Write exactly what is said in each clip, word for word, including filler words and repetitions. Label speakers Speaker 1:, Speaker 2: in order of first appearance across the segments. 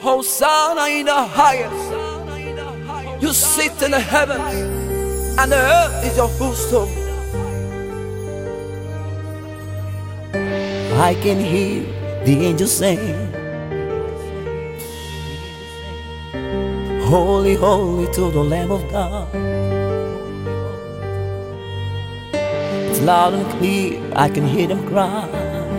Speaker 1: Hosanna in the highest. You sit in the heavens, and the earth is your footstool.
Speaker 2: I can hear the angels sing, holy, holy to the Lamb of God. It's loud and clear, I can hear them cry,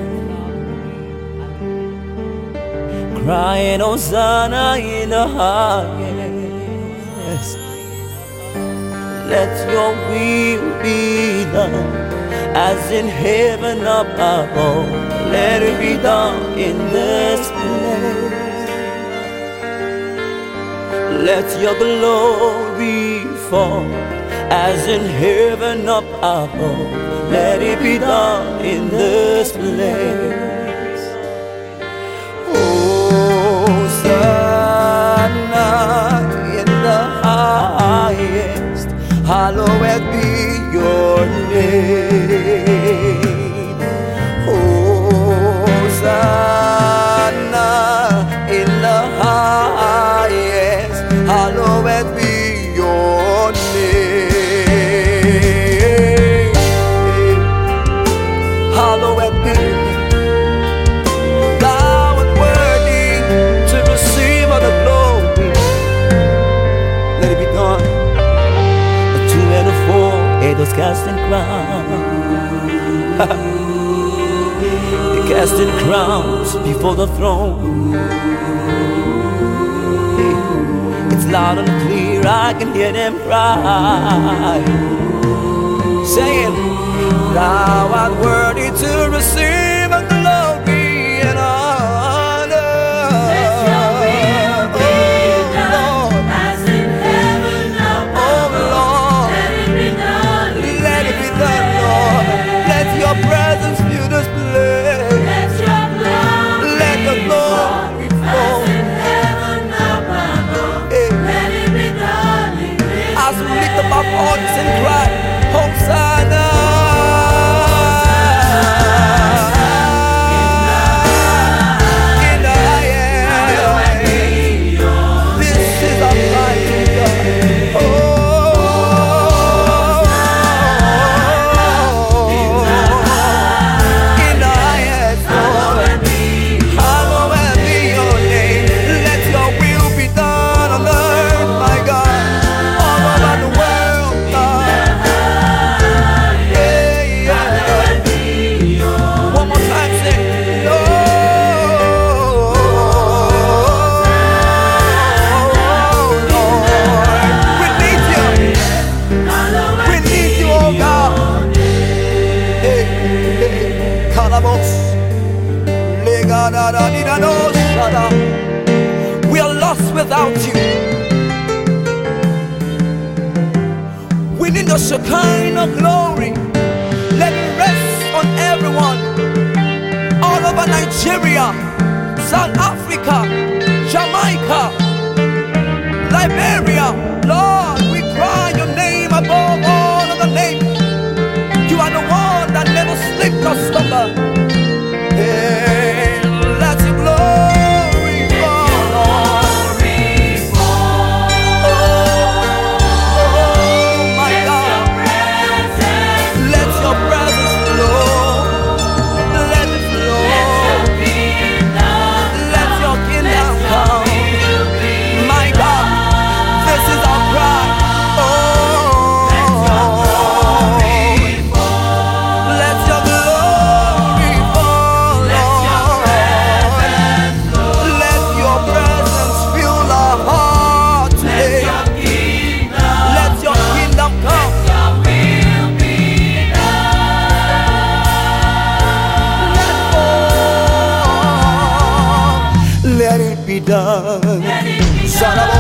Speaker 2: crying Hosanna in the highest. Let your will be done, as in heaven above. Let it be done in this place. Let your glory fall, as in heaven above. Let it be done in this place.
Speaker 1: Hosanna in the highest, hallowed be your name. Hosanna in the highest, hallowed be your name. Hallowed be. Thou art worthy to receive all the glory. Let it be done.
Speaker 2: The two and the four angels casting crowns, casting crowns before the throne. It's loud and clear, I can hear them cry,
Speaker 1: saying, Thou art worthy to receive a glory and honor.
Speaker 3: Let your will be done, as in heaven above.
Speaker 1: Oh Lord,
Speaker 3: let it be done.
Speaker 1: Let it be done, Lord. Let your presence fill this place.
Speaker 3: Let your glory
Speaker 1: Let the glory fall.
Speaker 3: as in heaven above.
Speaker 1: Hey.
Speaker 3: Let it be done in this
Speaker 1: As we lift up our voices and cry, Hosanna. In the highest. This is our mighty God. Oh, in the highest, Lord. Hallowed be your name. Let your will be done on earth, my God, all over the world, God. Yeah, yeah. One more time, say, Lord, Lord, we need you. We need you, oh God. Hey, hey, Kalabos. We are lost without you. We need your Shekinah glory. Let it rest on everyone, all over Nigeria, South Africa, Jamaica, Liberia. Lord, we cry your name above all other names. You are the one that never sleeps or slumbers. Hey, let your glory fall, Lord. Oh, oh, my God. Let your presence flow. Let it flow. Let your kingdom come. My God, this is our cry. Oh, let your glory fall, Lord. Let your presence fill our heart today. Let your kingdom come. Let it be done.
Speaker 3: Let it be done.
Speaker 1: Son of